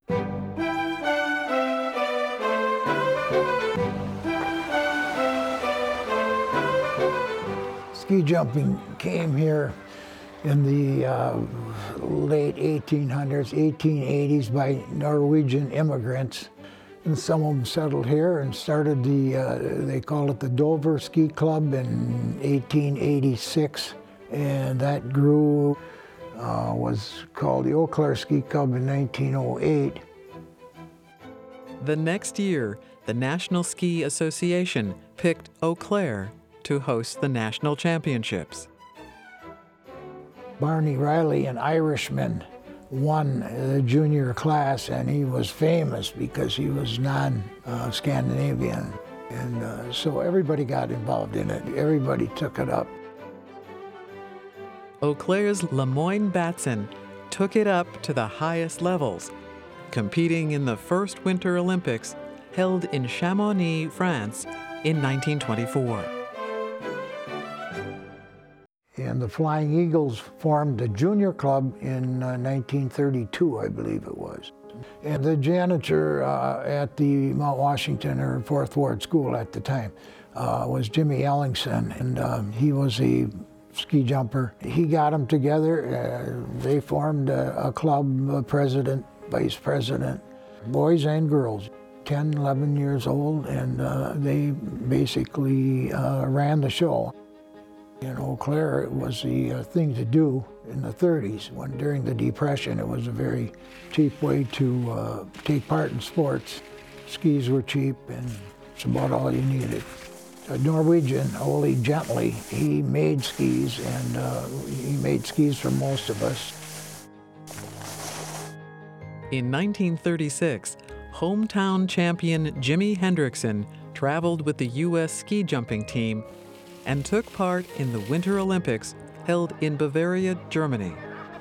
Ski jumping came here in the late 1800s, 1880s by Norwegian immigrants. And some of them settled here and started they called it the Dover Ski Club in 1886. And that grew, was called the Eau Claire Ski Club in 1908. The next year, the National Ski Association picked Eau Claire to host the national championships. Barney Riley, an Irishman, won the junior class, and he was famous because he was non-Scandinavian. And so everybody got involved in it. Everybody took it up. Eau Claire's Lemoyne Batson took it up to the highest levels, competing in the first Winter Olympics held in Chamonix, France in 1924. And the Flying Eagles formed a junior club in 1932, I believe it was. And the janitor at the Mount Washington or Fourth Ward School at the time was Jimmy Ellingson, and he was a ski jumper. He got them together. They formed a club, president, vice president, boys and girls, 10, 11 years old, and they basically ran the show. In Eau Claire, it was the thing to do in the 30s, when during the Depression it was a very cheap way to take part in sports. Skis were cheap, and it's about all you needed. A Norwegian, Ole Gently, he made skis, and he made skis for most of us. In 1936, hometown champion Jimi Hendriksen traveled with the U.S. ski jumping team and took part in the Winter Olympics held in Bavaria, Germany.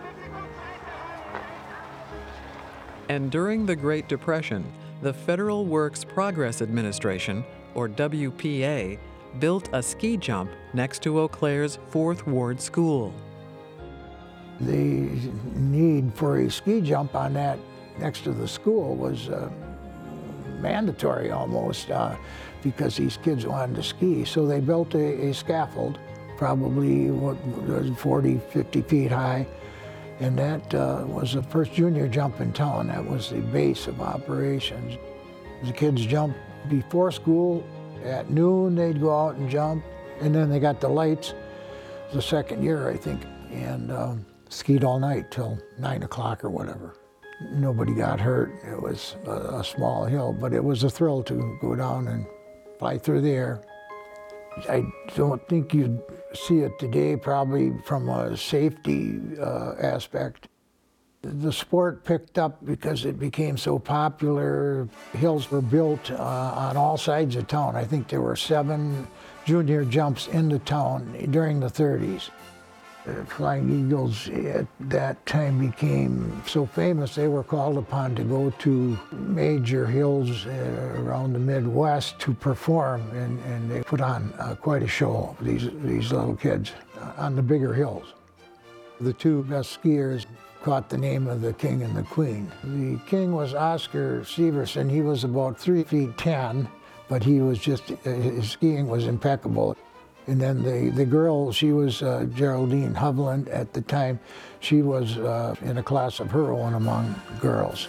And during the Great Depression, the Federal Works Progress Administration, or WPA, built a ski jump next to Eau Claire's Fourth Ward School. The need for a ski jump on that next to the school was mandatory almost, because these kids wanted to ski. So they built a scaffold, probably 40, 50 feet high, and that was the first junior jump in town. That was the base of operations. The kids jumped before school. At noon, they'd go out and jump, and then they got the lights the second year, I think, and skied all night till 9 o'clock or whatever. Nobody got hurt. It was a small hill, but it was a thrill to go down and fly through the air. I don't think you'd see it today, probably from a safety aspect. The sport picked up because it became so popular. Hills were built on all sides of town. I think there were 7 junior jumps into town during the 30s. The Flying Eagles at that time became so famous, they were called upon to go to major hills around the Midwest to perform, and they put on quite a show, these little kids, on the bigger hills. The 2 best skiers caught the name of the king and the queen. The king was Oscar Severson. He was about 3 feet 10, but he was just, his skiing was impeccable. And then the girl, she was Geraldine Hovland at the time. She was in a class of her own among girls.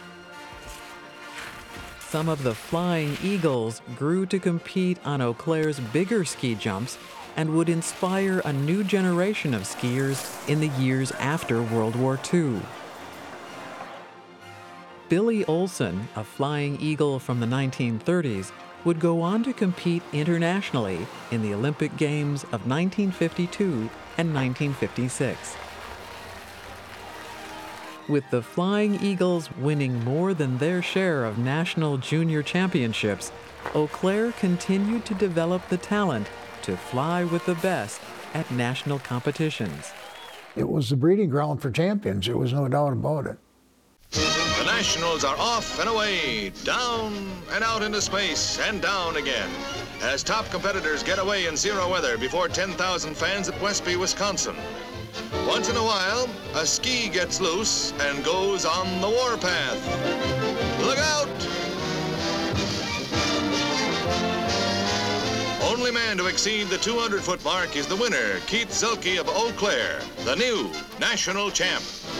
Some of the Flying Eagles grew to compete on Eau Claire's bigger ski jumps and would inspire a new generation of skiers in the years after World War II. Billy Olson, a Flying Eagle from the 1930s, would go on to compete internationally in the Olympic Games of 1952 and 1956. With the Flying Eagles winning more than their share of national junior championships, Eau Claire continued to develop the talent to fly with the best at national competitions. It was the breeding ground for champions, there was no doubt about it. The Nationals are off and away, down and out into space and down again, as top competitors get away in zero weather before 10,000 fans at Westby, Wisconsin. Once in a while, a ski gets loose and goes on the warpath. only man to exceed the 200-foot mark is the winner, Keith Zelke of Eau Claire, the new national champ.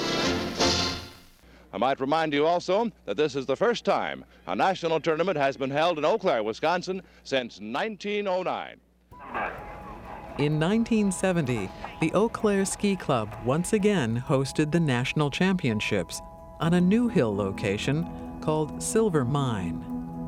I might remind you also that this is the first time a national tournament has been held in Eau Claire, Wisconsin since 1909. In 1970, the Eau Claire Ski Club once again hosted the national championships on a New Hill location called Silver Mine.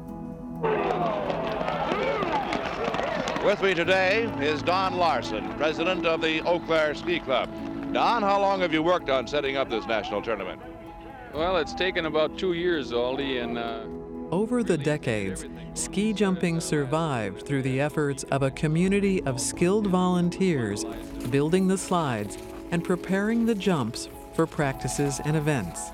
With me today is Don Larson, president of the Eau Claire Ski Club. Don, how long have you worked on setting up this national tournament? Well, it's taken about 2 years, Aldi, and Over the decades, ski jumping survived through the efforts of a community of skilled volunteers building the slides and preparing the jumps for practices and events.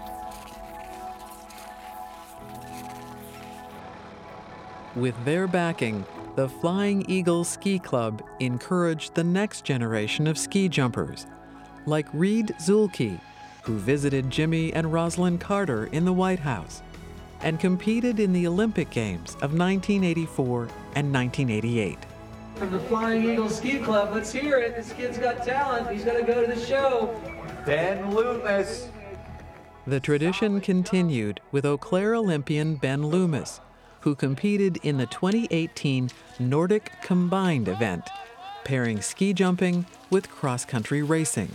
With their backing, the Flying Eagle Ski Club encouraged the next generation of ski jumpers, like Reed Zulke, who visited Jimmy and Rosalind Carter in the White House and competed in the Olympic Games of 1984 and 1988. From the Flying Eagle Ski Club, let's hear it. This kid's got talent. He's going to go to the show. Ben Loomis. The tradition continued with Eau Claire Olympian Ben Loomis, who competed in the 2018 Nordic Combined event, pairing ski jumping with cross-country racing.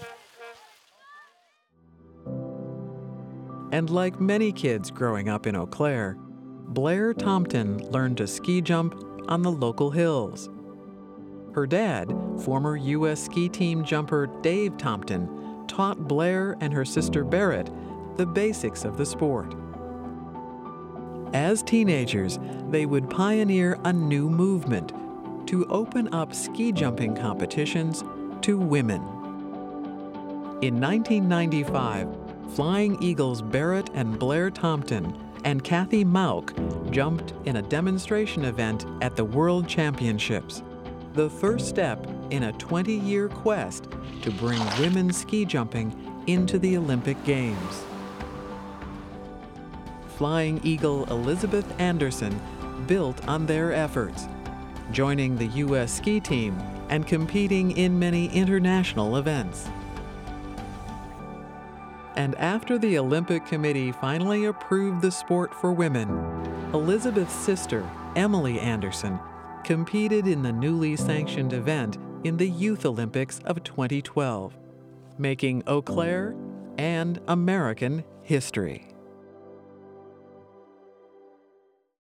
And like many kids growing up in Eau Claire, Blair Tompton learned to ski jump on the local hills. Her dad, former U.S. ski team jumper Dave Tompton, taught Blair and her sister Barrett the basics of the sport. As teenagers, they would pioneer a new movement to open up ski jumping competitions to women. In 1995, Flying Eagles Barrett and Blair Tompton and Kathy Mauk jumped in a demonstration event at the World Championships, the first step in a 20-year quest to bring women's ski jumping into the Olympic Games. Flying Eagle Elizabeth Anderson built on their efforts, joining the U.S. ski team and competing in many international events. And after the Olympic Committee finally approved the sport for women, Elizabeth's sister, Emily Anderson, competed in the newly sanctioned event in the Youth Olympics of 2012, making Eau Claire and American history.